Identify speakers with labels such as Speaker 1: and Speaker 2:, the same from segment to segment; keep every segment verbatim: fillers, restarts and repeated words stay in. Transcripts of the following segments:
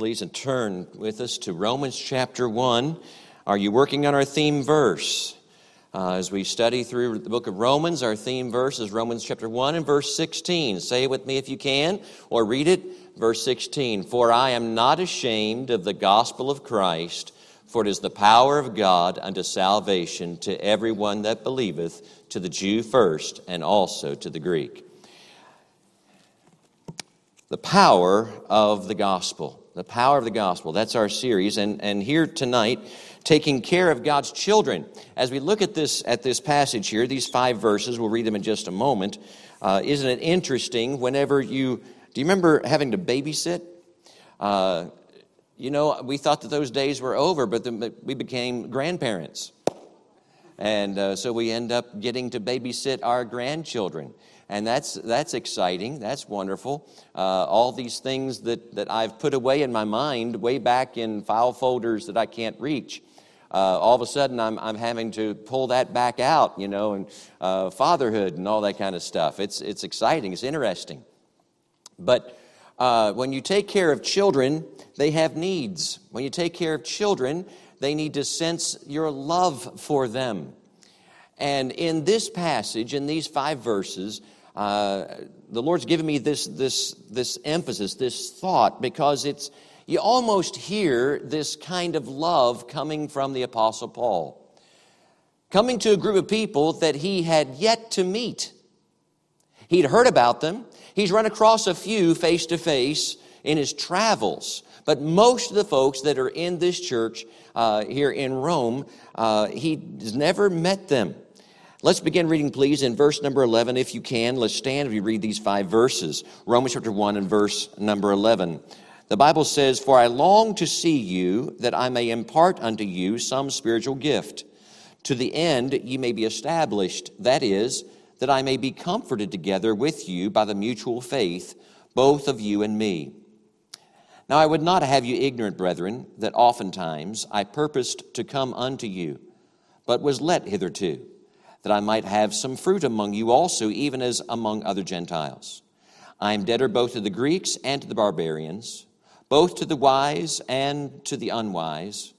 Speaker 1: please, and turn with us to Romans chapter one. Are you working on our theme verse? Uh, as we study through the book of Romans, our theme verse is Romans chapter one and verse sixteen. Say it with me if you can, or read it. Verse sixteen, "For I am not ashamed of the gospel of Christ, for it is the power of God unto salvation to everyone that believeth, to the Jew first, and also to the Greek." The power of the gospel. The power of the gospel. That's our series. And, and here tonight, taking care of God's children. As we look at this at this passage here, these five verses, we'll read them in just a moment. Uh, isn't it interesting whenever you, do you remember having to babysit? Uh, you know, we thought that those days were over, but then we became grandparents. And uh, so we end up getting to babysit our grandchildren. And that's that's exciting. That's wonderful. Uh, all these things that, that I've put away in my mind way back in file folders that I can't reach. Uh, all of a sudden, I'm I'm having to pull that back out, you know, and uh, fatherhood and all that kind of stuff. It's it's exciting. It's interesting. But uh, when you take care of children, they have needs. When you take care of children, they need to sense your love for them. And in this passage, in these five verses, uh, the Lord's given me this this this emphasis, this thought, because it's you almost hear this kind of love coming from the Apostle Paul, coming to a group of people that he had yet to meet. He'd heard about them. He's run across a few face to face in his travels. But most of the folks that are in this church uh, here in Rome, uh, he's never met them. Let's begin reading, please, in verse number eleven, if you can. Let's stand as we read these five verses. Romans chapter one and verse number eleven. The Bible says, "For I long to see you, that I may impart unto you some spiritual gift, to the end ye may be established, that is, that I may be comforted together with you by the mutual faith, both of you and me. Now I would not have you ignorant, brethren, that oftentimes I purposed to come unto you, but was let hitherto, that I might have some fruit among you also, even as among other Gentiles. I am debtor both to the Greeks and to the barbarians, both to the wise and to the unwise.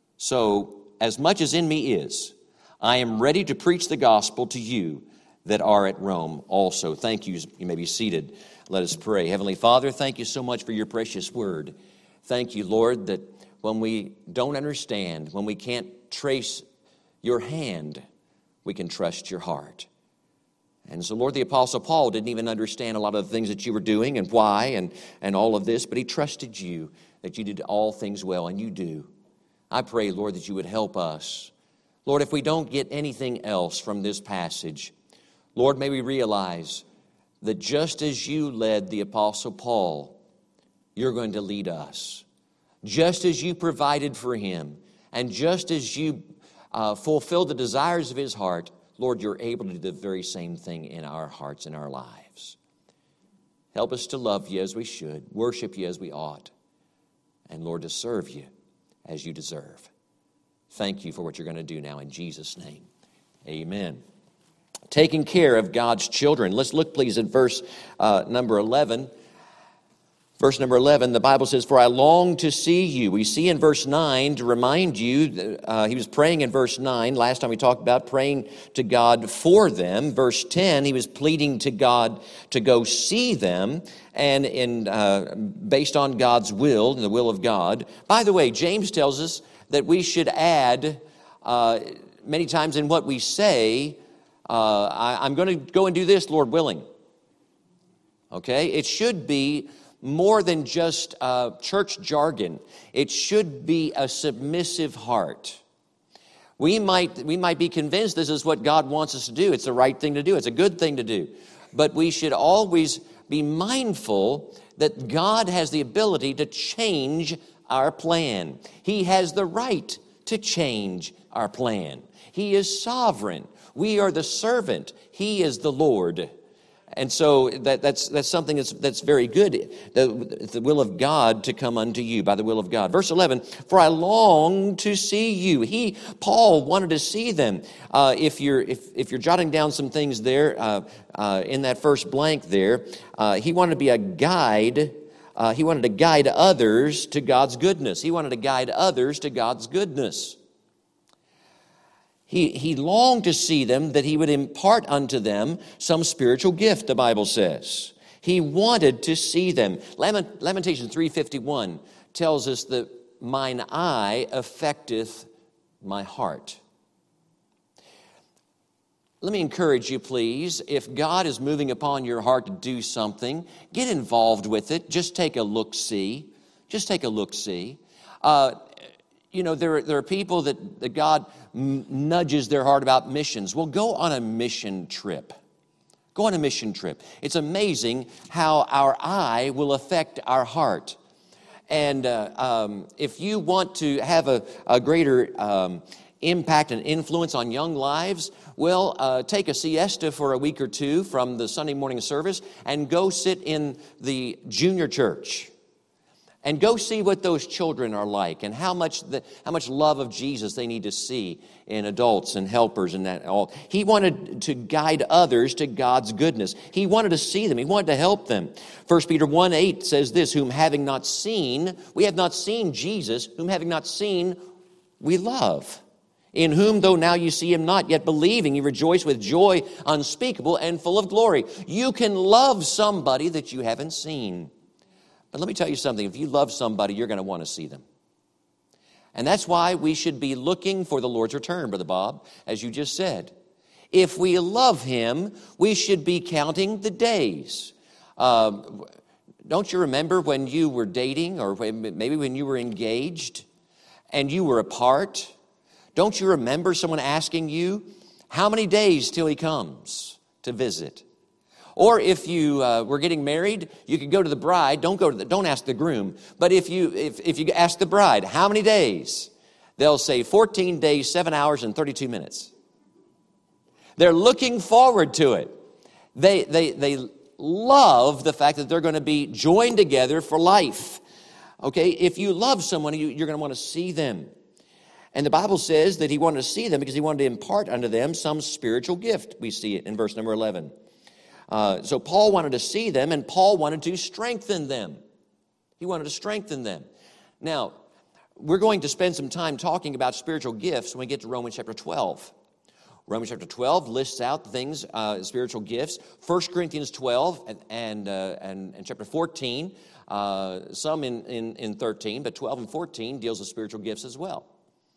Speaker 1: So, as much as in me is, I am ready to preach the gospel to you that are at Rome also." Thank you. You may be seated. Let us pray. Heavenly Father, thank you so much for your precious word. Thank you, Lord, that when we don't understand, when we can't trace your hand, we can trust your heart. And so, Lord, the Apostle Paul didn't even understand a lot of the things that you were doing and why and, and all of this, but he trusted you, that you did all things well, and you do. I pray, Lord, that you would help us. Lord, if we don't get anything else from this passage, Lord, may we realize that just as you led the Apostle Paul, you're going to lead us. Just as you provided for him, and just as you uh, fulfilled the desires of his heart, Lord, you're able to do the very same thing in our hearts and our lives. Help us to love you as we should, worship you as we ought, and Lord, to serve you as you deserve. Thank you for what you're going to do now in Jesus' name. Amen. Taking care of God's children. Let's look, please, at verse uh, number eleven. Verse number eleven, the Bible says, "For I long to see you." We see in verse nine, to remind you, uh, he was praying in verse nine. Last time we talked about praying to God for them. Verse ten, he was pleading to God to go see them, and in uh, based on God's will, the will of God. By the way, James tells us that we should add uh, many times in what we say, uh, I, I'm going to go and do this, Lord willing. Okay? It should be more than just uh, church jargon. It should be a submissive heart. We might, we might be convinced this is what God wants us to do. It's the right thing to do. It's a good thing to do. But we should always be mindful that God has the ability to change our plan. He has the right to change our plan. He is sovereign. We are the servant. He is the Lord. And so that, that's that's something that's that's very good. The, the will of God to come unto you by the will of God. Verse eleven, "For I long to see you." He, Paul, wanted to see them. Uh, if you're if if you're jotting down some things there uh, uh, in that first blank there, uh, he wanted to be a guide uh, he wanted to guide others to God's goodness. He wanted to guide others to God's goodness. He, he longed to see them, that he would impart unto them some spiritual gift, the Bible says. He wanted to see them. Lament, Lamentations three fifty-one tells us that mine eye affecteth my heart. Let me encourage you, please, if God is moving upon your heart to do something, get involved with it. Just take a look-see. Just take a look-see. Uh, you know, there, there are people that, that God m- nudges their heart about missions. Well, go on a mission trip. Go on a mission trip. It's amazing how our eye will affect our heart. And uh, um, if you want to have a, a greater um, impact and influence on young lives, well, uh, take a siesta for a week or two from the Sunday morning service and go sit in the junior church. And go see what those children are like and how much the, how much love of Jesus they need to see in adults and helpers and that all. He wanted to guide others to God's goodness. He wanted to see them. He wanted to help them. First Peter one eight says this, whom having not seen, we have not seen Jesus, whom having not seen, we love. In whom, though now you see him not, yet believing, you rejoice with joy unspeakable and full of glory. You can love somebody that you haven't seen. But let me tell you something. If you love somebody, you're going to want to see them. And that's why we should be looking for the Lord's return, Brother Bob, as you just said. If we love him, we should be counting the days. Uh, don't you remember when you were dating or maybe when you were engaged and you were apart? Don't you remember someone asking you, how many days till he comes to visit? Or if you uh, were getting married, you could go to the bride. Don't go to the, don't ask the groom. But if you if, if you ask the bride, how many days? They'll say fourteen days, seven hours, and thirty-two minutes. They're looking forward to it. They they they love the fact that they're going to be joined together for life. Okay, if you love someone, you, you're going to want to see them. And the Bible says that he wanted to see them because he wanted to impart unto them some spiritual gift. We see it in verse number eleven. Uh, so Paul wanted to see them, and Paul wanted to strengthen them. He wanted to strengthen them. Now, we're going to spend some time talking about spiritual gifts when we get to Romans chapter twelve. Romans chapter twelve lists out things, uh, spiritual gifts. First Corinthians twelve and and, uh, and, and chapter fourteen, uh, some in, in, in thirteen, but twelve and fourteen deals with spiritual gifts as well.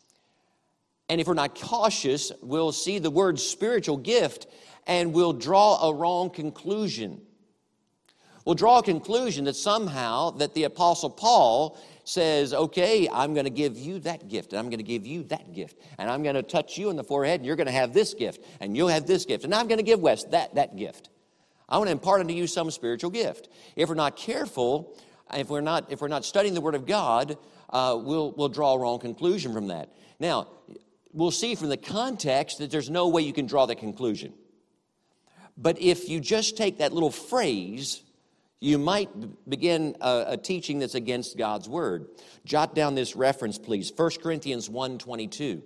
Speaker 1: And if we're not cautious, we'll see the word spiritual gift and we'll draw a wrong conclusion. We'll draw a conclusion that somehow that the Apostle Paul says, okay, I'm going to give you that gift, and I'm going to give you that gift, and I'm going to touch you in the forehead, and you're going to have this gift, and you'll have this gift, and I'm going to give Wes that, that gift. I want to impart unto you some spiritual gift. If we're not careful, if we're not, if we're not studying the Word of God, uh, we'll, we'll draw a wrong conclusion from that. Now, we'll see from the context that there's no way you can draw that conclusion. But if you just take that little phrase, you might begin a, a teaching that's against God's Word. Jot down this reference, please. First Corinthians one twenty-two.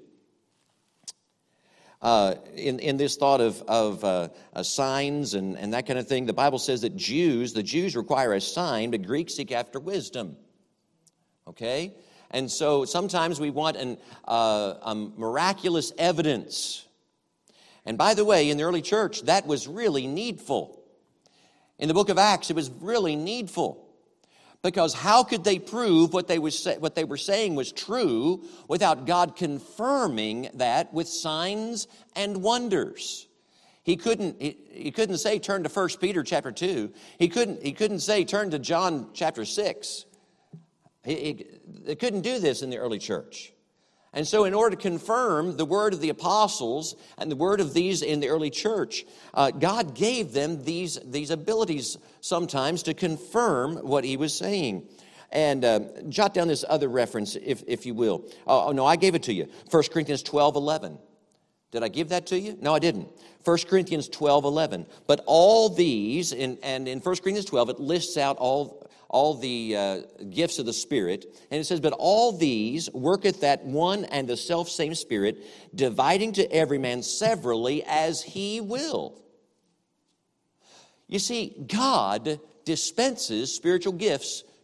Speaker 1: Uh, in, in this thought of, of uh, uh, signs and, and that kind of thing, the Bible says that Jews, the Jews require a sign, but Greeks seek after wisdom. Okay? And so sometimes we want an, uh, a miraculous evidence. And by the way, in the early church, that was really needful. In the book of Acts, it was really needful. Because how could they prove what they, was, what they were saying was true without God confirming that with signs and wonders? He couldn't, he, he couldn't say, turn to First Peter chapter two. He couldn't, he couldn't say, turn to John chapter six. He, he, they couldn't do this in the early church. And so in order to confirm the word of the apostles and the word of these in the early church, uh, God gave them these, these abilities sometimes to confirm what he was saying. And uh, jot down this other reference, if, if you will. Oh, oh, no, I gave it to you. First Corinthians twelve eleven. Did I give that to you? No, I didn't. First Corinthians twelve eleven. But all these, in, and in First Corinthians twelve, it lists out all... all the uh, gifts of the Spirit. And it says, but all these worketh that one and the selfsame Spirit, dividing to every man severally as he will. You see, God dispenses spiritual gifts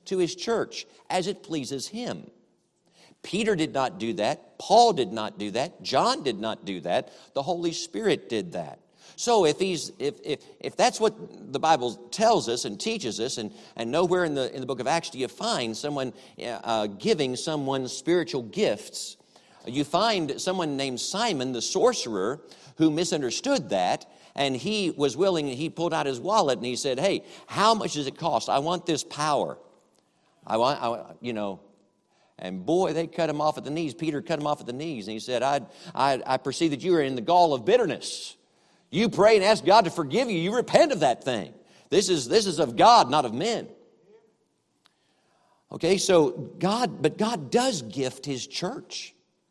Speaker 1: to his church as it pleases him. Peter did not do that. Paul did not do that. John did not do that. The Holy Spirit did that. So if he's if if if that's what the Bible tells us and teaches us, and, and nowhere in the in the book of Acts do you find someone uh, giving someone spiritual gifts, you find someone named Simon the sorcerer who misunderstood that, and he was willing. He pulled out his wallet and he said, "Hey, how much does it cost? I want this power. I want, I, you know." And boy, they cut him off at the knees. Peter cut him off at the knees, and he said, I, I, I perceive that you are in the gall of bitterness. You pray and ask God to forgive you. You repent of that thing. This is, this is of God, not of men. Okay, so God, but God does gift his church.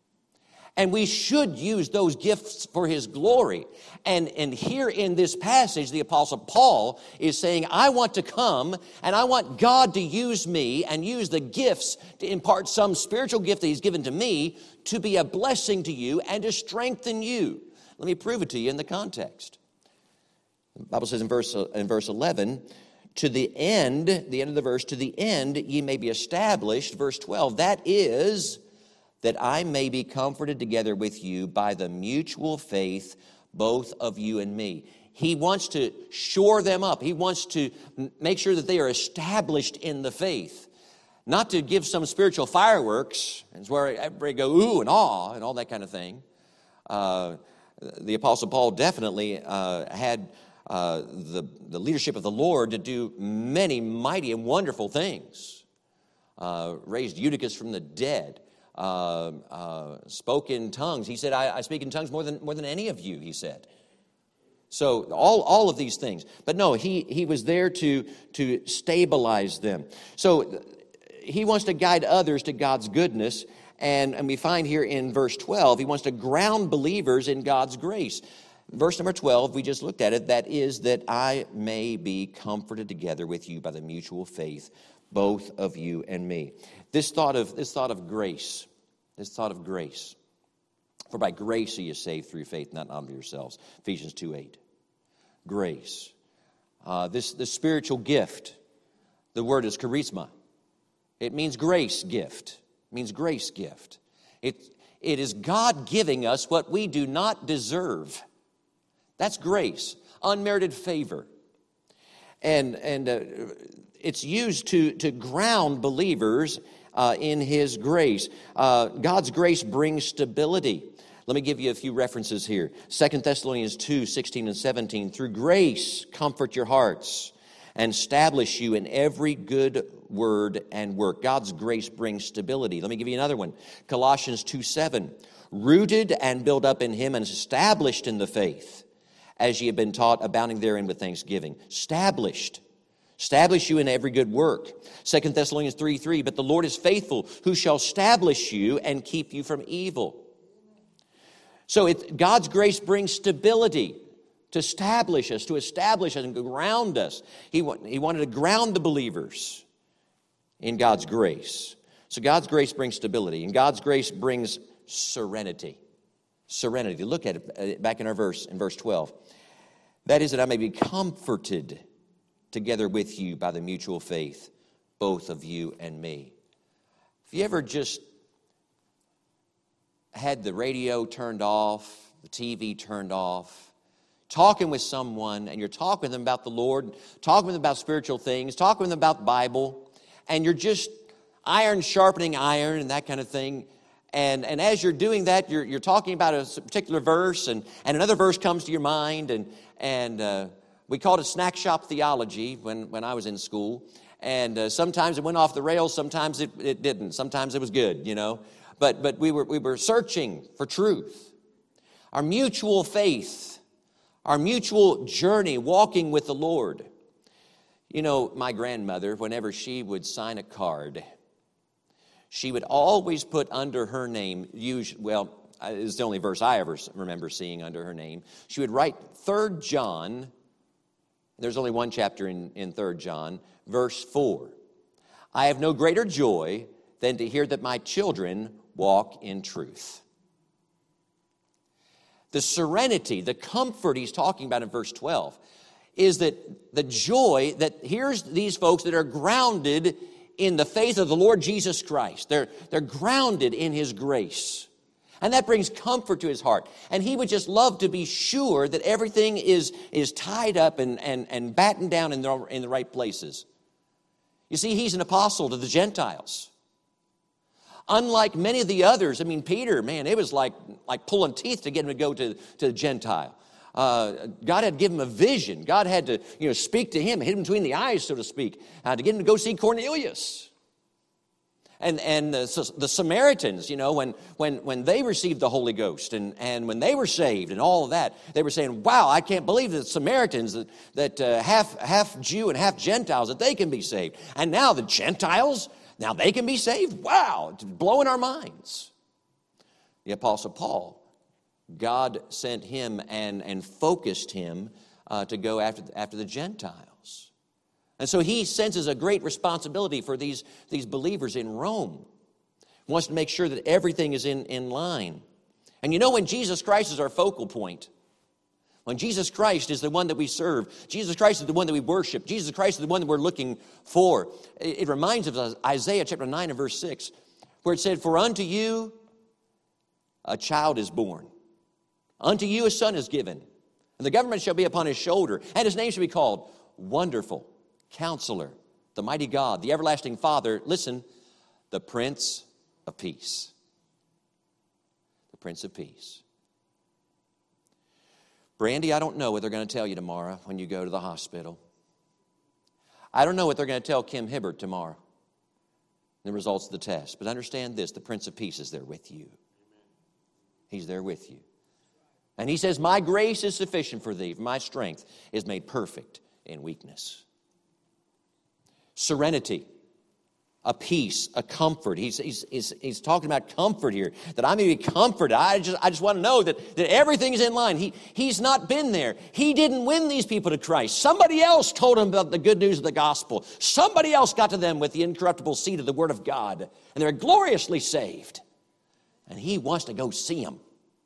Speaker 1: And we should use those gifts for his glory. And, and here in this passage, the Apostle Paul is saying, I want to come and I want God to use me and use the gifts to impart some spiritual gift that he's given to me to be a blessing to you and to strengthen you. Let me prove it to you in the context. The Bible says in verse, in verse eleven, to the end, the end of the verse, to the end ye may be established. Verse twelve, that is, that I may be comforted together with you by the mutual faith, both of you and me. He wants to shore them up. He wants to make sure that they are established in the faith. Not to give some spiritual fireworks, it's where everybody go ooh and ah and all that kind of thing. Uh, the Apostle Paul definitely uh, had uh, the, the leadership of the Lord to do many mighty and wonderful things. Uh, raised Eutychus from the dead. Uh, uh, spoke in tongues. He said, I, I speak in tongues more than more than any of you, he said. So all, all of these things. But no, he, he was there to, to stabilize them. So he wants to guide others to God's goodness. And, and we find here in verse twelve, he wants to ground believers in God's grace. Verse number twelve, we just looked at it. That is, that I may be comforted together with you by the mutual faith, both of you and me. This thought of this thought of grace, this thought of grace. For by grace are you saved through faith, not of yourselves. Ephesians two eight. Grace. Uh, this, this spiritual gift, the word is charisma. It means grace gift. It means grace gift. It, it is God giving us what we do not deserve. That's grace, unmerited favor. And, and uh, it's used to, to ground believers uh, in his grace. Uh, God's grace brings stability. Let me give you a few references here. Second Thessalonians two, sixteen and seventeen. Through grace, comfort your hearts and establish you in every good word and work. God's grace brings stability. Let me give you another one. Colossians two, seven. Rooted and built up in him and established in the faith, as ye have been taught, abounding therein with thanksgiving. Established. Establish you in every good work. Second Thessalonians three, three. But the Lord is faithful, who shall establish you and keep you from evil. So it, God's grace brings stability to establish us, to establish us and ground us. He, he wanted to ground the believers in God's grace. So God's grace brings stability, and God's grace brings serenity. Serenity. Look at it back in our verse, in verse twelve. That is, that I may be comforted together with you by the mutual faith, both of you and me. If you ever just had the radio turned off, the T V turned off, talking with someone, and you're talking with them about the Lord, talking with them about spiritual things, talking with them about the Bible, and you're just iron sharpening iron and that kind of thing. And, and as you're doing that, you're, you're talking about a particular verse, and, and another verse comes to your mind, and, and uh, we called it snack shop theology when, when I was in school. And uh, sometimes it went off the rails, sometimes it, it didn't. Sometimes it was good, you know. But but we were we were searching for truth. Our mutual faith, our mutual journey, walking with the Lord. You know, my grandmother, whenever she would sign a card, she would always put under her name, usually, well, it's the only verse I ever remember seeing under her name. She would write Third John, there's only one chapter in, in Third John, verse four. I have no greater joy than to hear that my children walk in truth. The serenity, the comfort he's talking about in verse twelve is that the joy that here's these folks that are grounded in the faith of the Lord Jesus Christ. They're, they're grounded in His grace. And that brings comfort to his heart. And he would just love to be sure that everything is, is tied up and, and, and battened down in the, in the right places. You see, he's an apostle to the Gentiles. Unlike many of the others, I mean, Peter, man, it was like, like pulling teeth to get him to go to, to the Gentile. Uh, God had given him a vision. God had to, you know, speak to him, hit him between the eyes, so to speak, uh, to get him to go see Cornelius. And and the, the Samaritans, you know, when when when they received the Holy Ghost and, and when they were saved and all of that, they were saying, wow, I can't believe that Samaritans, that, that uh, half, half Jew and half Gentiles, that they can be saved. And now the Gentiles, now they can be saved? Wow, it's blowing our minds. The Apostle Paul, God sent him and, and focused him uh, to go after, after the Gentiles. And so he senses a great responsibility for these, these believers in Rome. He wants to make sure that everything is in, in line. And you know, when Jesus Christ is our focal point, when Jesus Christ is the one that we serve, Jesus Christ is the one that we worship, Jesus Christ is the one that we're looking for, it, it reminds us of Isaiah chapter nine and verse six, where it said, "For unto you a child is born, unto you a son is given, and the government shall be upon his shoulder, and his name shall be called Wonderful, Counselor, the Mighty God, the Everlasting Father," listen, "the Prince of Peace." The Prince of Peace. Brandy, I don't know what they're going to tell you tomorrow when you go to the hospital. I don't know what they're going to tell Kim Hibbert tomorrow, the results of the test. But understand this, the Prince of Peace is there with you. He's there with you. And he says, "My grace is sufficient for thee, for my strength is made perfect in weakness." Serenity, a peace, a comfort. He's, he's, he's, he's talking about comfort here, that I may be comforted. I just, I just want to know that, that everything is in line. He, he's not been there. He didn't win these people to Christ. Somebody else told him about the good news of the gospel. Somebody else got to them with the incorruptible seed of the Word of God, and they're gloriously saved. And he wants to go see them.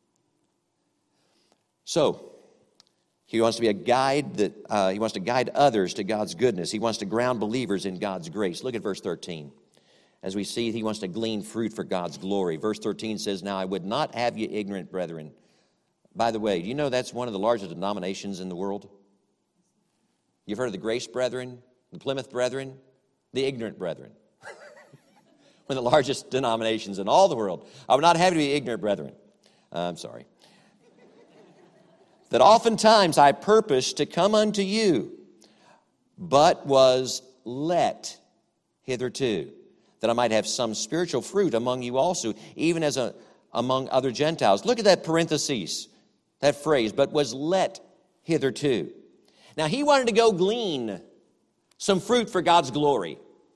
Speaker 1: So, he wants to be a guide that uh, he wants to guide others to God's goodness. He wants to ground believers in God's grace. Look at verse thirteen. As we see, he wants to glean fruit for God's glory. Verse thirteen says, "Now I would not have you ignorant, brethren." By the way, do you know that's one of the largest denominations in the world? You've heard of the Grace Brethren, the Plymouth Brethren, the Ignorant Brethren. One of the largest denominations in all the world. I would not have you be ignorant, brethren. Uh, I'm sorry. "That oftentimes I purposed to come unto you, but was let hitherto, that I might have some spiritual fruit among you also, even as a, among other Gentiles." Look at that parenthesis, that phrase, "but was let hitherto." Now, he wanted to go glean some fruit for God's glory.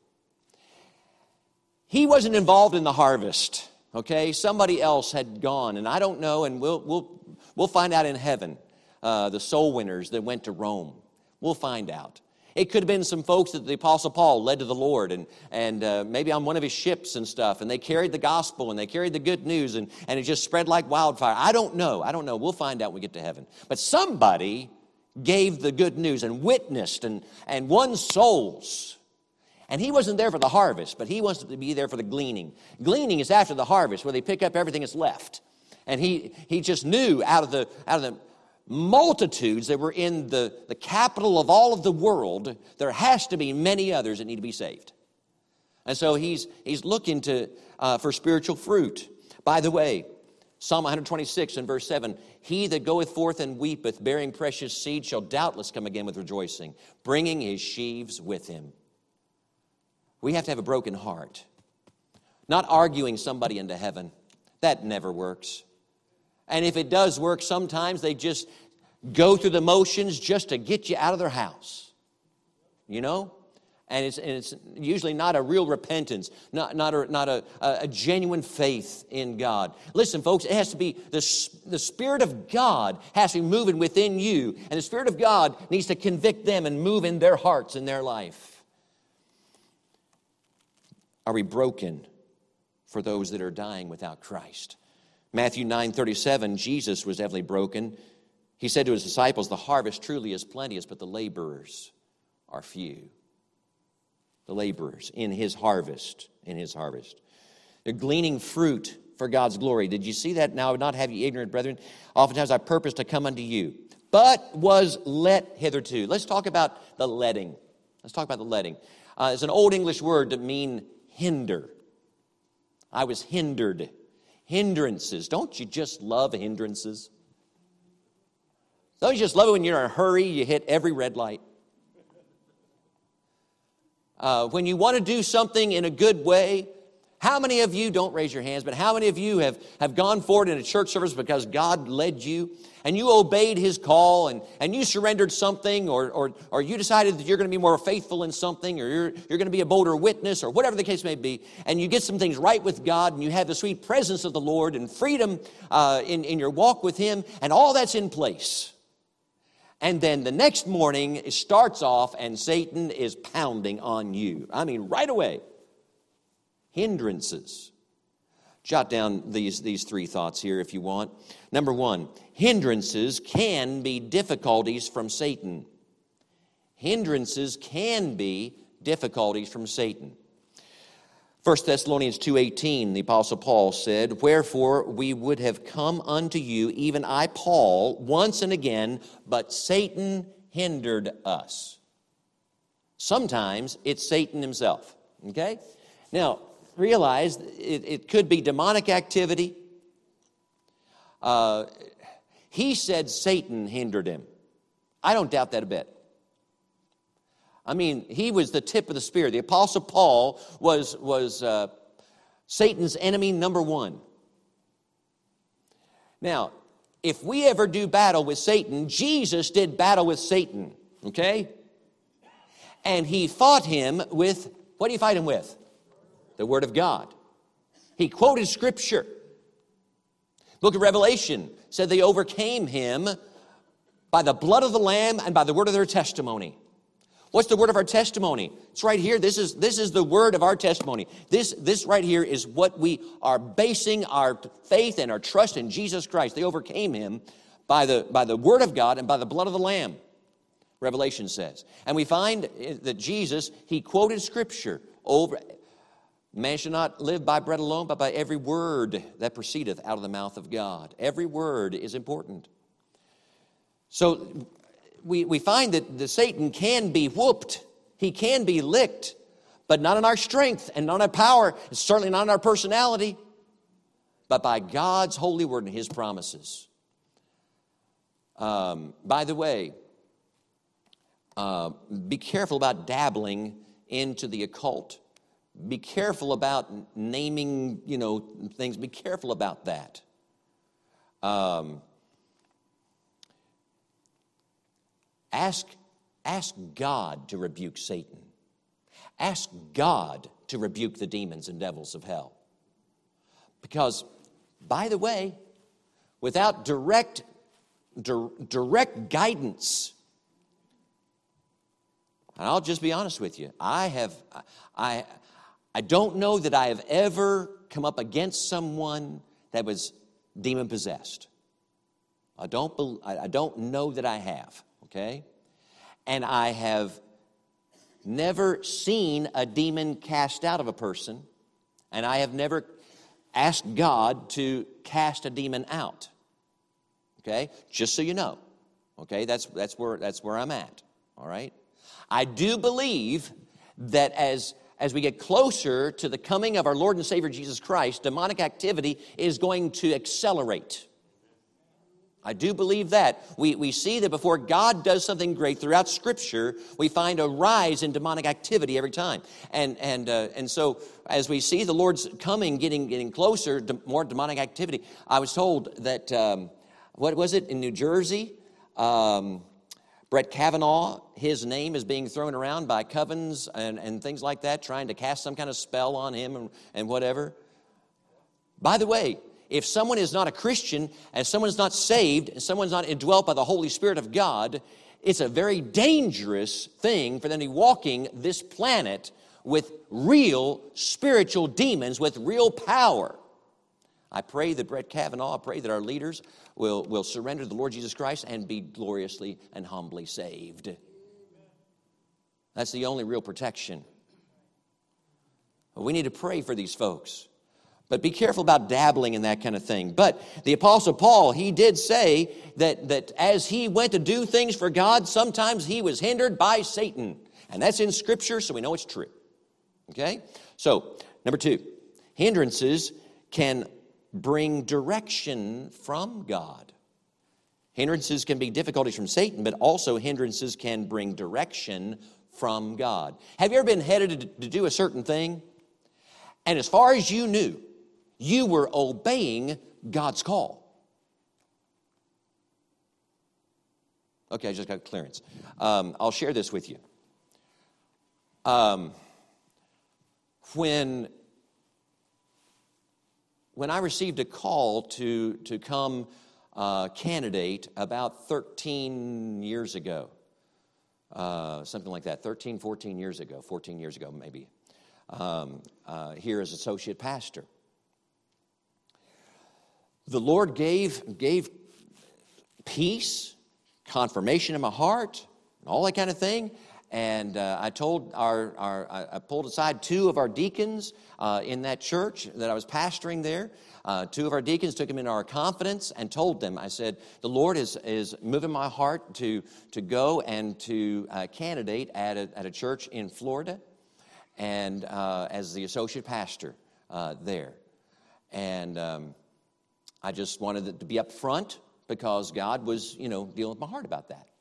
Speaker 1: He wasn't involved in the harvest, okay? Somebody else had gone, and I don't know, and we'll, we'll, we'll find out in heaven. Uh, the soul winners that went to Rome. We'll find out. It could have been some folks that the Apostle Paul led to the Lord, and, and uh, maybe on one of his ships and stuff, and they carried the gospel, and they carried the good news, and, and it just spread like wildfire. I don't know. I don't know. We'll find out when we get to heaven. But somebody gave the good news and witnessed and, and won souls. And he wasn't there for the harvest, but he wants to be there for the gleaning. Gleaning is after the harvest, where they pick up everything that's left. And he, he just knew out of the out of the multitudes that were in the, the capital of all of the world, there has to be many others that need to be saved. And so he's he's looking to uh, for spiritual fruit. By the way, Psalm one twenty-six and verse seven, "He that goeth forth and weepeth, bearing precious seed, shall doubtless come again with rejoicing, bringing his sheaves with him." We have to have a broken heart. Not arguing somebody into heaven. That never works. And if it does work, sometimes they just go through the motions just to get you out of their house. You know? And it's, and it's usually not a real repentance, not, not, a, not a, a genuine faith in God. Listen, folks, it has to be, the, the Spirit of God has to be moving within you. And the Spirit of God needs to convict them and move in their hearts and their life. Are we broken for those that are dying without Christ? Matthew nine thirty-seven, Jesus was definitely broken. He said to his disciples, "The harvest truly is plenteous, but the laborers are few." the laborers in his harvest, in his harvest. They're gleaning fruit for God's glory. Did you see that? Now I would not have you ignorant, brethren. Oftentimes I purpose to come unto you, but was let hitherto. Let's talk about the letting. Let's talk about the letting. Uh, it's an old English word to mean hinder. I was hindered. Hindrances. Don't you just love hindrances? Don't you just love it when you're in a hurry, you hit every red light? Uh, when you want to do something in a good way, how many of you, don't raise your hands, but how many of you have, have gone forward in a church service because God led you and you obeyed His call and, and you surrendered something or, or, or you decided that you're going to be more faithful in something or you're, you're going to be a bolder witness or whatever the case may be, and you get some things right with God and you have the sweet presence of the Lord and freedom uh, in, in your walk with Him, and all that's in place. And then the next morning it starts off and Satan is pounding on you. I mean, right away. Hindrances. Jot down these, these three thoughts here if you want. Number one, hindrances can be difficulties from Satan. Hindrances can be difficulties from Satan. First Thessalonians two eighteen, the Apostle Paul said, "Wherefore we would have come unto you, even I, Paul, once and again, but Satan hindered us." Sometimes it's Satan himself. Okay? Now, realize it, it could be demonic activity. Uh, he said Satan hindered him. I don't doubt that a bit. I mean, he was the tip of the spear. The Apostle Paul was, was uh, Satan's enemy number one. Now, if we ever do battle with Satan, Jesus did battle with Satan, okay? And he fought him with, what do you fight him with? The Word of God. He quoted Scripture. Book of Revelation said they overcame him by the blood of the Lamb and by the word of their testimony. What's the word of our testimony? It's right here. This is, this is the word of our testimony. This, this right here is what we are basing our faith and our trust in Jesus Christ. They overcame him by the, by the word of God and by the blood of the Lamb, Revelation says. And we find that Jesus, he quoted Scripture over. Man shall not live by bread alone, but by every word that proceedeth out of the mouth of God. Every word is important. So we, we find that the Satan can be whooped. He can be licked, but not in our strength and not in our power. It's certainly not in our personality, but by God's holy word and His promises. Um, by the way, uh, be careful about dabbling into the occult. Be careful about naming, you know, things. Be careful about that. Um, ask, ask God to rebuke Satan. Ask God to rebuke the demons and devils of hell. Because, by the way, without direct, di- direct guidance, and I'll just be honest with you, I have, I. I don't know that I have ever come up against someone that was demon-possessed. I don't, I don't know that I have, okay? And I have never seen a demon cast out of a person, and I have never asked God to cast a demon out, okay? Just so you know, okay? That's, that's, where, that's where I'm at, all right? I do believe that as... As we get closer to the coming of our Lord and Savior Jesus Christ, demonic activity is going to accelerate. I do believe that. We, we see that before God does something great throughout Scripture, we find a rise in demonic activity every time. And and uh, and so as we see the Lord's coming, getting getting closer, to more demonic activity. I was told that, um, what was it, in New Jersey? Um, Brett Kavanaugh, his name is being thrown around by covens and, and things like that, trying to cast some kind of spell on him and, and whatever. By the way, if someone is not a Christian, and someone is not saved, and someone's not indwelt by the Holy Spirit of God, it's a very dangerous thing for them to be walking this planet with real spiritual demons, with real power. I pray that Brett Kavanaugh, I pray that our leaders will, will surrender to the Lord Jesus Christ and be gloriously and humbly saved. That's the only real protection. We need to pray for these folks. But be careful about dabbling in that kind of thing. But the Apostle Paul, he did say that, that as he went to do things for God, sometimes he was hindered by Satan. And that's in Scripture, so we know it's true. Okay? So, number two, hindrances can bring direction from God. Hindrances can be difficulties from Satan, but also hindrances can bring direction from God. Have you ever been headed to do a certain thing, and as far as you knew, you were obeying God's call? Okay, I just got clearance. Um, I'll share this with you. Um, when, when I received a call to, to come uh, candidate about thirteen years ago, uh, something like that, thirteen, fourteen years ago, fourteen years ago maybe, um, uh, here as associate pastor. The Lord gave, gave peace, confirmation in my heart, all that kind of thing. And uh, I told our, our, I pulled aside two of our deacons uh, in that church that I was pastoring there. Uh, two of our deacons took them into our confidence and told them, I said, the Lord is, is moving my heart to, to go and to uh, candidate at a, at a church in Florida and uh, as the associate pastor uh, there. And um, I just wanted it to be up front because God was, you know, dealing with my heart about that.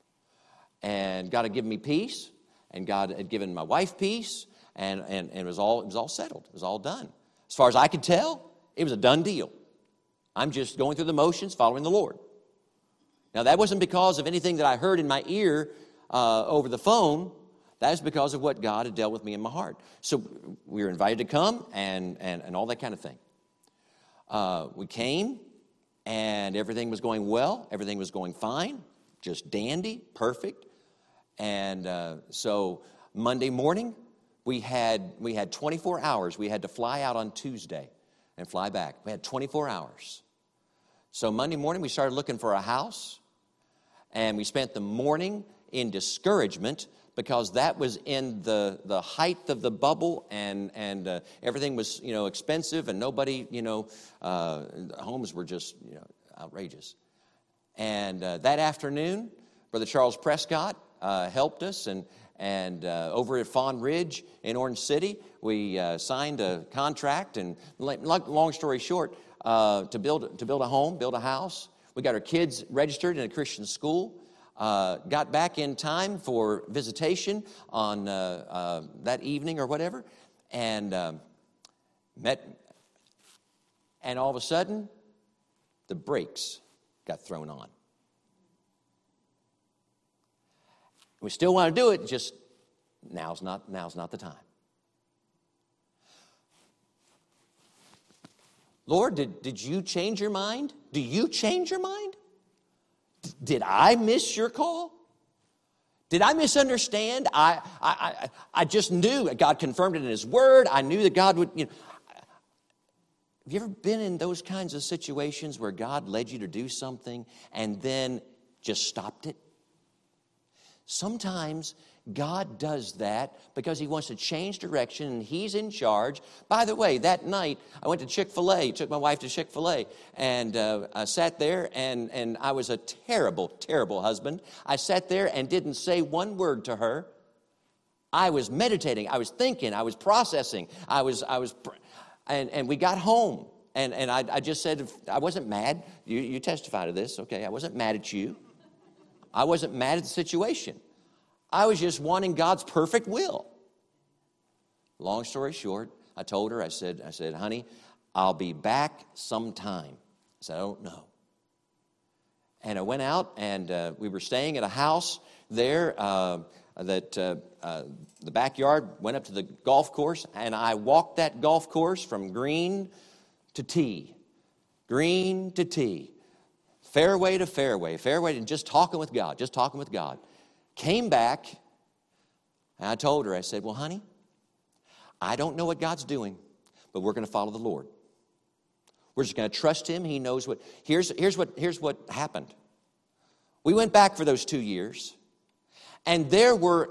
Speaker 1: And God had given me peace, and God had given my wife peace, and, and, and it was all it was all settled. It was all done. As far as I could tell, it was a done deal. I'm just going through the motions, following the Lord. Now, that wasn't because of anything that I heard in my ear uh, over the phone. That is because of what God had dealt with me in my heart. So we were invited to come and, and, and all that kind of thing. Uh, we came, and everything was going well. Everything was going fine, just dandy, perfect. And uh, so Monday morning, we had we had twenty-four hours. We had to fly out on Tuesday and fly back. We had twenty-four hours. So Monday morning, we started looking for a house, and we spent the morning in discouragement because that was in the, the height of the bubble, and and uh, everything was, you know, expensive, and nobody, you know, uh, homes were just, you know, outrageous. And uh, that afternoon, Brother Charles Prescott uh, helped us, and and uh, over at Fawn Ridge in Orange City, we uh, signed a contract. And long story short, uh, to build to build a home, build a house. We got our kids registered in a Christian school. Uh, got back in time for visitation on uh, uh, that evening or whatever, and uh, met. And all of a sudden, the brakes got thrown on. We still want to do it, just now's not, now's not the time. Lord, did, did you change your mind? Do you change your mind? D- did I miss your call? Did I misunderstand? I, I, I, I just knew God confirmed it in His Word. I knew that God would, you know. Have you ever been in those kinds of situations where God led you to do something and then just stopped it? Sometimes God does that because He wants to change direction and He's in charge. By the way, that night I went to Chick-fil-A, took my wife to Chick-fil-A, and uh, I sat there, and, and I was a terrible, terrible husband. I sat there and didn't say one word to her. I was meditating, I was thinking, I was processing, I was, I was, and, and we got home, and, and I, I just said, I wasn't mad. You, you testify to this, okay? I wasn't mad at you. I wasn't mad at the situation. I was just wanting God's perfect will. Long story short, I told her, I said, I said, honey, I'll be back sometime. I said, I don't know. And I went out, and uh, we were staying at a house there uh, that uh, uh, the backyard went up to the golf course, and I walked that golf course from green to tee, green to tee. Fairway to fairway, fairway, and just talking with God, just talking with God. Came back, and I told her, I said, well, honey, I don't know what God's doing, but we're going to follow the Lord. We're just going to trust Him. He knows what. Here's, here's what. Here's what happened. We went back for those two years, and there were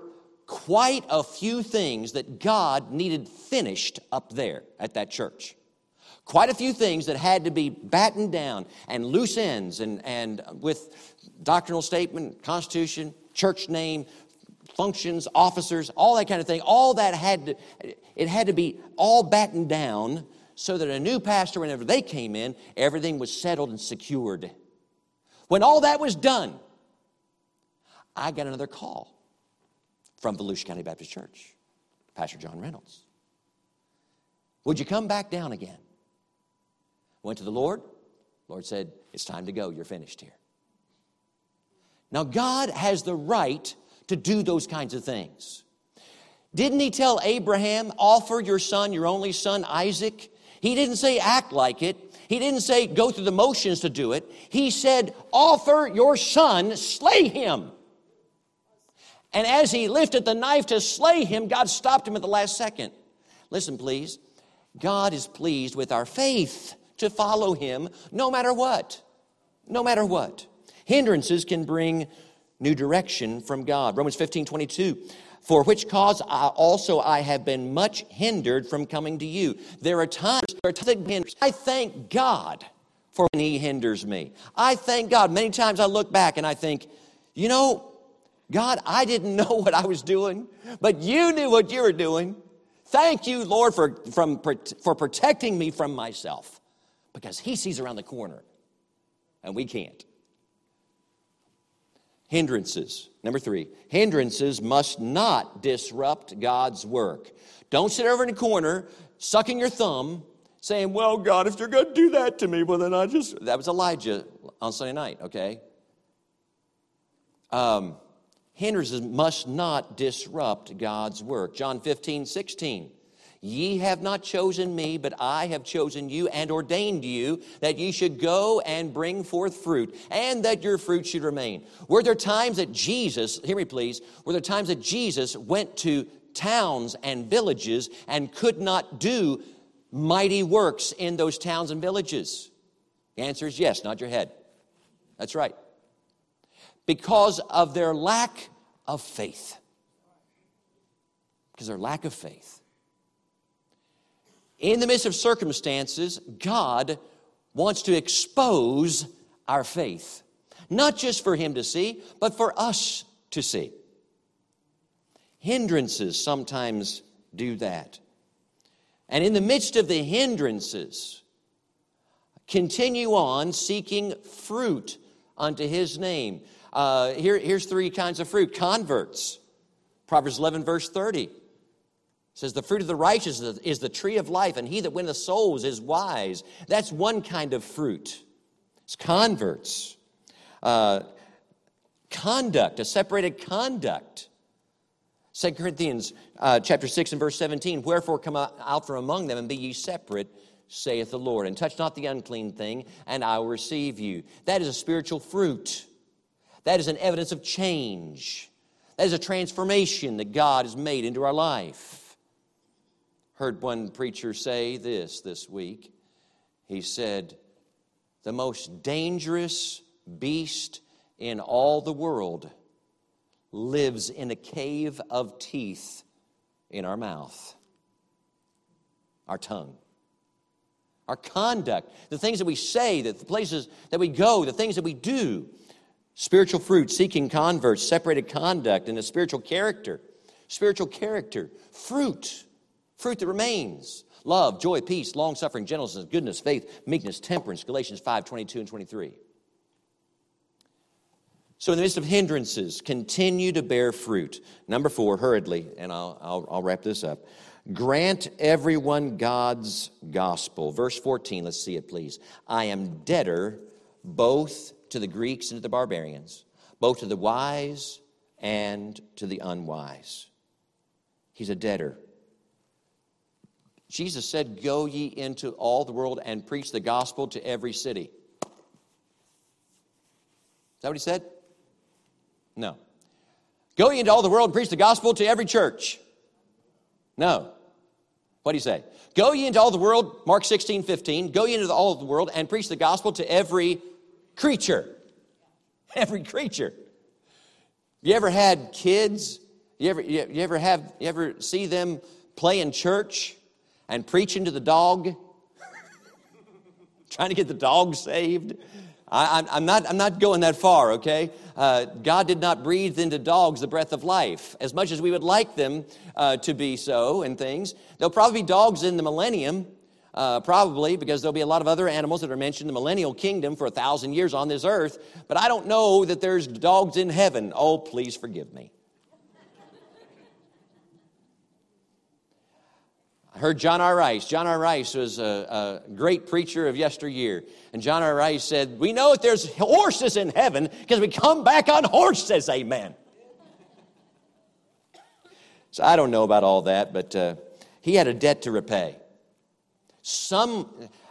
Speaker 1: quite a few things that God needed finished up there at that church. Quite a few things that had to be battened down, and loose ends, and, and with doctrinal statement, constitution, church name, functions, officers, all that kind of thing. All that had to, it had to be all battened down so that a new pastor, whenever they came in, everything was settled and secured. When all that was done, I got another call from Volusia County Baptist Church, Pastor John Reynolds. Would you come back down again? Went to the Lord. Lord said, it's time to go. You're finished here. Now, God has the right to do those kinds of things. Didn't he tell Abraham, offer your son, your only son, Isaac? He didn't say act like it. He didn't say go through the motions to do it. He said, offer your son, slay him. And as he lifted the knife to slay him, God stopped him at the last second. Listen, please. God is pleased with our faith to follow him no matter what. No matter what. Hindrances can bring new direction from God. Romans fifteen twenty-two. For which cause I also I have been much hindered from coming to you. There are times, there are times that hinders. I thank God for when he hinders me. I thank God. Many times I look back and I think, you know, God, I didn't know what I was doing, but you knew what you were doing. Thank you, Lord, for, from, for protecting me from myself, because he sees around the corner and we can't. Hindrances. Number three, hindrances must not disrupt God's work. Don't sit over in a corner, sucking your thumb, saying, well, God, if you're going to do that to me, well, then I just... That was Elijah on Sunday night, okay? Um, hindrances must not disrupt God's work. John fifteen sixteen. Ye have not chosen me, but I have chosen you and ordained you that ye should go and bring forth fruit, and that your fruit should remain. Were there times that Jesus, hear me please, were there times that Jesus went to towns and villages and could not do mighty works in those towns and villages? The answer is yes, nod your head. That's right. Because of their lack of faith. Because of their lack of faith. In the midst of circumstances, God wants to expose our faith. Not just for him to see, but for us to see. Hindrances sometimes do that. And in the midst of the hindrances, continue on seeking fruit unto his name. Uh, here, here's three kinds of fruit. Converts. Proverbs eleven, verse thirty. It says, the fruit of the righteous is the tree of life, and he that winneth souls is wise. That's one kind of fruit. It's converts. Uh, conduct, a separated conduct. Second Corinthians uh, chapter six and verse seventeen, wherefore come out from among them and be ye separate, saith the Lord, and touch not the unclean thing, and I will receive you. That is a spiritual fruit. That is an evidence of change. That is a transformation that God has made into our life. Heard one preacher say this this week. He said, the most dangerous beast in all the world lives in a cave of teeth in our mouth. Our tongue. Our conduct. The things that we say, the places that we go, the things that we do. Spiritual fruit, seeking converts, separated conduct, and a spiritual character. Spiritual character. Fruit. Fruit that remains. Love, joy, peace, long-suffering, gentleness, goodness, faith, meekness, temperance. Galatians five, twenty-two and twenty-three. So in the midst of hindrances, continue to bear fruit. Number four, hurriedly, and I'll, I'll, I'll wrap this up. Grant everyone God's gospel. Verse fourteen, let's see it please. I am debtor both to the Greeks and to the barbarians, both to the wise and to the unwise. He's a debtor. Jesus said, go ye into all the world and preach the gospel to every city. Is that what he said? No. Go ye into all the world and preach the gospel to every church. No. What did he say? Go ye into all the world, Mark sixteen, fifteen. Go ye into all the world and preach the gospel to every creature. Every creature. You ever had kids? You ever, you, you ever have, you ever see them play in church and preaching to the dog? Trying to get the dog saved? I, I'm, not, I'm not going that far, okay? Uh, God did not breathe into dogs the breath of life. As much as we would like them uh, to be so and things, there'll probably be dogs in the millennium, uh, probably, because there'll be a lot of other animals that are mentioned in the millennial kingdom for a thousand years on this earth. But I don't know that there's dogs in heaven. Oh, please forgive me. I heard John R. Rice. John R. Rice was a, a great preacher of yesteryear. And John R. Rice said, we know that there's horses in heaven because we come back on horses, amen. So I don't know about all that, but uh, he had a debt to repay. Some,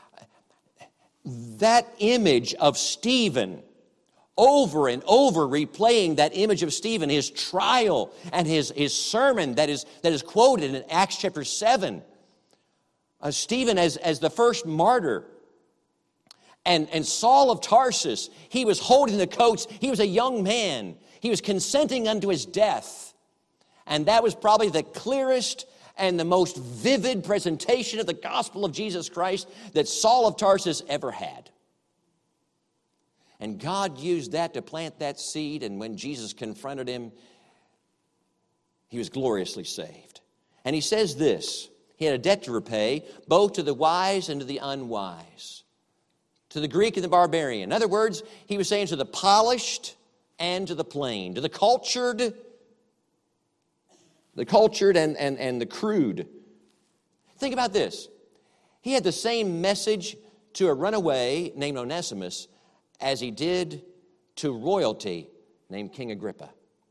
Speaker 1: that image of Stephen, over and over replaying that image of Stephen, his trial and his, his sermon that is, that is quoted in Acts chapter seven. Uh, Stephen as, as the first martyr. And, and Saul of Tarsus, he was holding the coats. He was a young man. He was consenting unto his death. And that was probably the clearest and the most vivid presentation of the gospel of Jesus Christ that Saul of Tarsus ever had. And God used that to plant that seed, and when Jesus confronted him, he was gloriously saved. And he says this, he had a debt to repay, both to the wise and to the unwise, to the Greek and the barbarian. In other words, he was saying to the polished and to the plain, to the cultured, the cultured and, and, and the crude. Think about this. He had the same message to a runaway named Onesimus as he did to royalty named King Agrippa.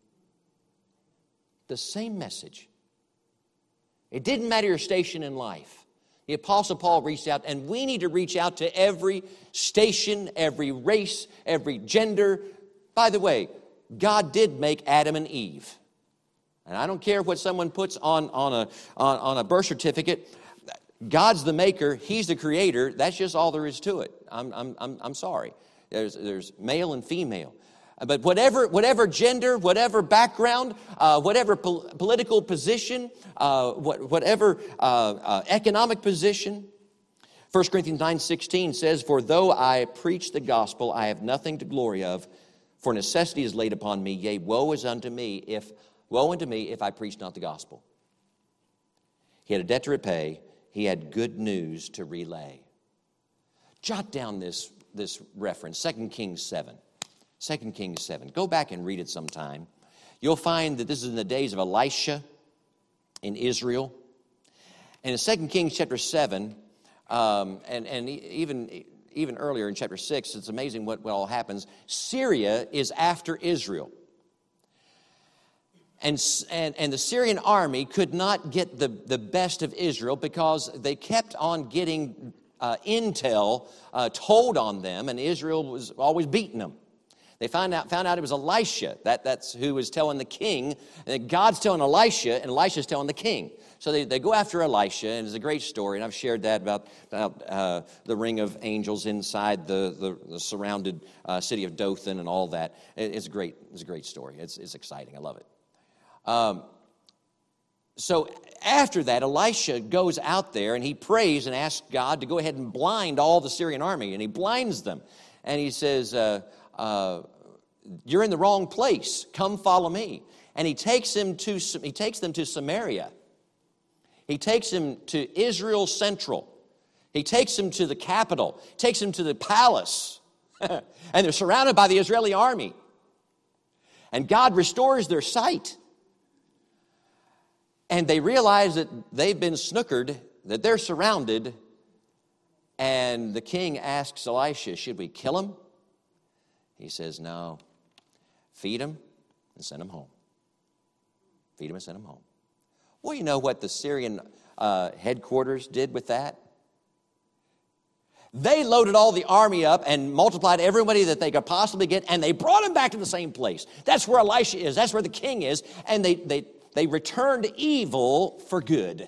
Speaker 1: The same message. It didn't matter your station in life. The Apostle Paul reached out, and we need to reach out to every station, every race, every gender. By the way, God did make Adam and Eve. And I don't care what someone puts on, on, a, on, on a birth certificate. God's the maker. He's the creator. That's just all there is to it. I'm, I'm, I'm, I'm sorry. There's, there's male and female. But whatever, whatever gender, whatever background, uh, whatever pol- political position, uh, what, whatever uh, uh, economic position, First Corinthians nine sixteen says, for though I preach the gospel, I have nothing to glory of, for necessity is laid upon me. Yea, woe is unto me if, woe unto me if I preach not the gospel. He had a debt to repay. He had good news to relay. Jot down this, this reference, Second Kings seven. Second Kings seven. Go back and read it sometime. You'll find that this is in the days of Elisha in Israel. And in Second Kings chapter seven, um, and, and even, even earlier in chapter six, it's amazing what, what all happens. Syria is after Israel. And, and, and the Syrian army could not get the, the best of Israel because they kept on getting uh, intel uh, told on them, and Israel was always beating them. They found out, found out it was Elisha. That, that's who was telling the king. And God's telling Elisha, and Elisha's telling the king. So they, they go after Elisha, and it's a great story. And I've shared that about, about uh, the ring of angels inside the, the, the surrounded uh, city of Dothan and all that. It, it's, a great, it's a great story. It's, it's exciting. I love it. Um, so after that, Elisha goes out there, and he prays and asks God to go ahead and blind all the Syrian army. And he blinds them. And he says... Uh, Uh, you're in the wrong place. Come follow me. And he takes him to he takes them to Samaria. He takes him to Israel Central. He takes him to the capital. Takes him to the palace. And they're surrounded by the Israeli army. And God restores their sight. And they realize that they've been snookered, that they're surrounded. And the king asks Elisha, should we kill him? He says, no, feed them and send them home. Feed them and send them home. Well, you know what the Syrian uh, headquarters did with that? They loaded all the army up and multiplied everybody that they could possibly get, and they brought them back to the same place. That's where Elisha is. That's where the king is. And they, they, they returned evil for good.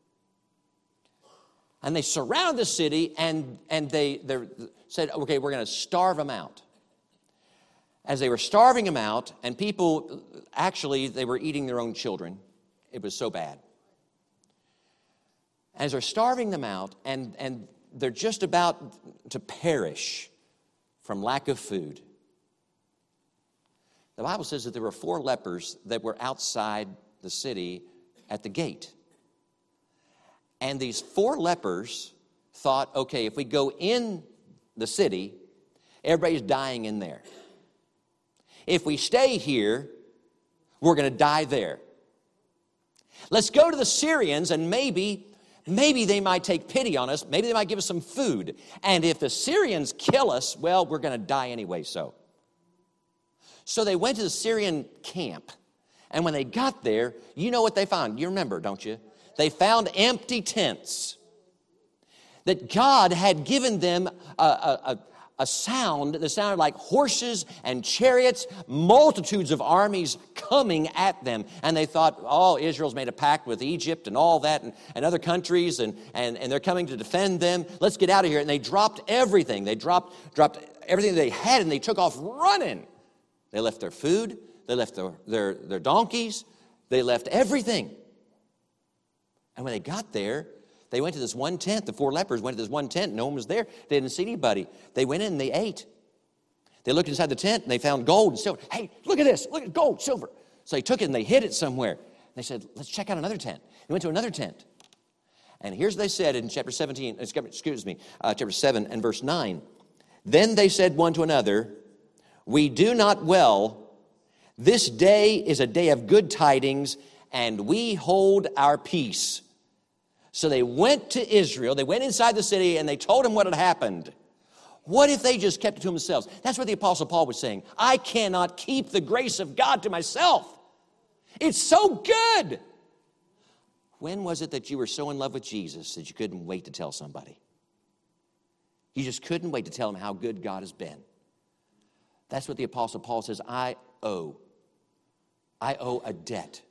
Speaker 1: And they surrounded the city, and, and they said, okay, we're going to starve them out. as they were starving them out, and people, actually, they were eating their own children. It was so bad. As they're starving them out, and, and they're just about to perish from lack of food, the Bible says that there were four lepers that were outside the city at the gate. And these four lepers thought, okay, if we go in the city, everybody's dying in there. If we stay here, we're going to die there. Let's go to the Syrians, and maybe, maybe they might take pity on us. Maybe they might give us some food. And if the Syrians kill us, well, we're going to die anyway, so. So they went to the Syrian camp. And when they got there, you know what they found. You remember, don't you? They found empty tents. That God had given them a, a, a, a sound that sounded like horses and chariots, multitudes of armies coming at them. And they thought, oh, Israel's made a pact with Egypt and all that and, and other countries, and, and, and they're coming to defend them. Let's get out of here. And they dropped everything. They dropped, dropped everything they had, and they took off running. They left their food. They left their, their, their donkeys. They left everything. And when they got there, they went to this one tent. The four lepers went to this one tent. No one was there. They didn't see anybody. They went in and they ate. They looked inside the tent and they found gold and silver. Hey, look at this. Look at gold, silver. So they took it and they hid it somewhere. They said, let's check out another tent. They went to another tent. And here's what they said in chapter seventeen, excuse me, uh, chapter seven and verse nine. Then they said one to another, we do not well. This day is a day of good tidings, and we hold our peace. So they went to Israel, they went inside the city, and they told him what had happened. What if they just kept it to themselves? That's what the Apostle Paul was saying. I cannot keep the grace of God to myself. It's so good. When was it that you were so in love with Jesus that you couldn't wait to tell somebody? You just couldn't wait to tell them how good God has been. That's what the Apostle Paul says, I owe. I owe a debt.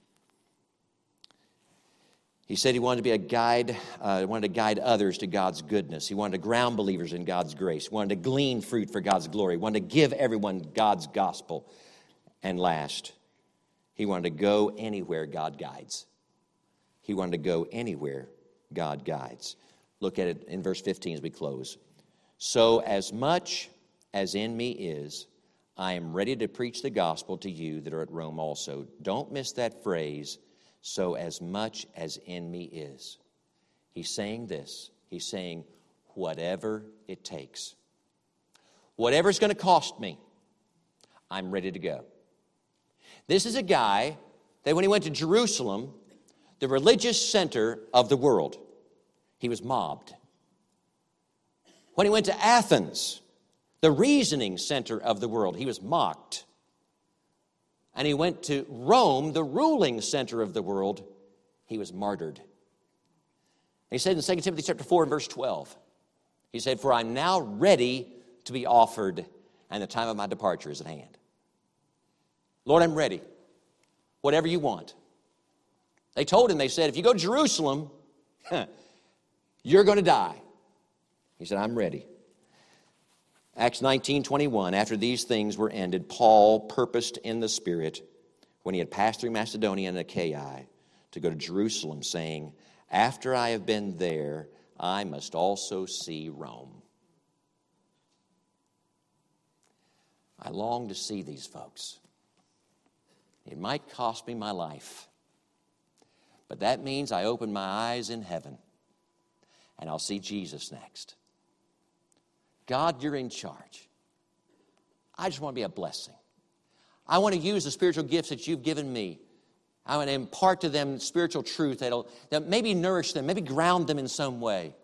Speaker 1: He said he wanted to be a guide, uh, wanted to guide others to God's goodness. He wanted to ground believers in God's grace. He wanted to glean fruit for God's glory. He wanted to give everyone God's gospel. And last, he wanted to go anywhere God guides. He wanted to go anywhere God guides. Look at it in verse fifteen as we close. So as much as in me is, I am ready to preach the gospel to you that are at Rome also. Don't miss that phrase, so as much as in me is. He's saying this. He's saying, whatever it takes. Whatever it's going to cost me, I'm ready to go. This is a guy that when he went to Jerusalem, the religious center of the world, he was mobbed. When he went to Athens, the reasoning center of the world, he was mocked. And he went to Rome, the ruling center of the world, he was martyred. He said in Second Timothy chapter four and verse twelve, he said, for I'm now ready to be offered, and the time of my departure is at hand. Lord, I'm ready. Whatever you want. They told him, they said, if you go to Jerusalem, you're going to die. He said, I'm ready. Acts nineteen twenty-one, after these things were ended, Paul purposed in the Spirit, when he had passed through Macedonia and Achaia, to go to Jerusalem, saying, after I have been there, I must also see Rome. I long to see these folks. It might cost me my life, but that means I open my eyes in heaven, and I'll see Jesus next. God, you're in charge. I just want to be a blessing. I want to use the spiritual gifts that you've given me. I want to impart to them spiritual truth that'll, that maybe nourish them, maybe ground them in some way.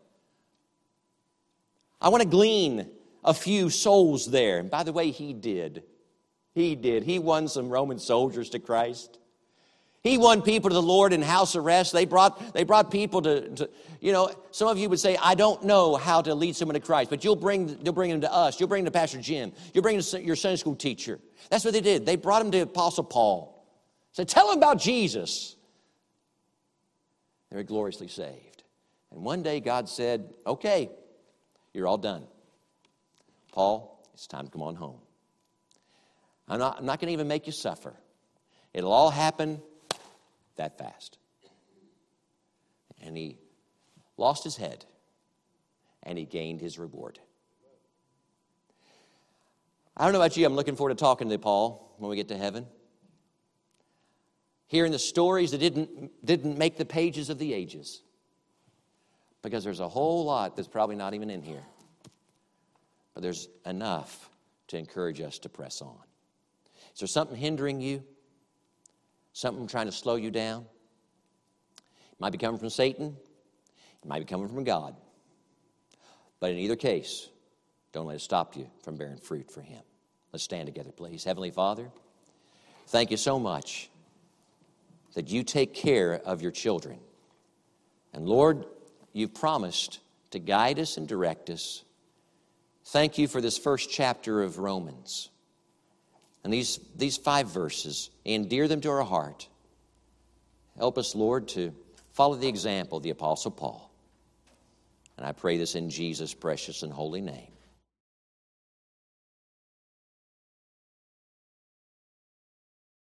Speaker 1: I want to glean a few souls there. And by the way, he did. He did. He won some Roman soldiers to Christ. He won people to the Lord in house arrest. They brought, they brought people to, to, you know, some of you would say, I don't know how to lead someone to Christ, but you'll bring, you'll bring them to us. You'll bring them to Pastor Jim. You'll bring them to your Sunday school teacher. That's what they did. They brought him to Apostle Paul. Said, tell him about Jesus. They were gloriously saved. And one day God said, okay, you're all done. Paul, it's time to come on home. I'm not, I'm not going to even make you suffer. It'll all happen that fast. And he lost his head, and he gained his reward. I don't know about you, I'm looking forward to talking to Paul when we get to heaven. Hearing the stories that didn't, didn't make the pages of the ages. Because there's a whole lot that's probably not even in here. But there's enough to encourage us to press on. Is there something hindering you? Something trying to slow you down? It might be coming from Satan. It might be coming from God. But in either case, don't let it stop you from bearing fruit for Him. Let's stand together, please. Heavenly Father, thank you so much that you take care of your children. And Lord, you've promised to guide us and direct us. Thank you for this first chapter of Romans. And these, these five verses, endear them to our heart. Help us, Lord, to follow the example of the Apostle Paul. And I pray this in Jesus' precious and holy name.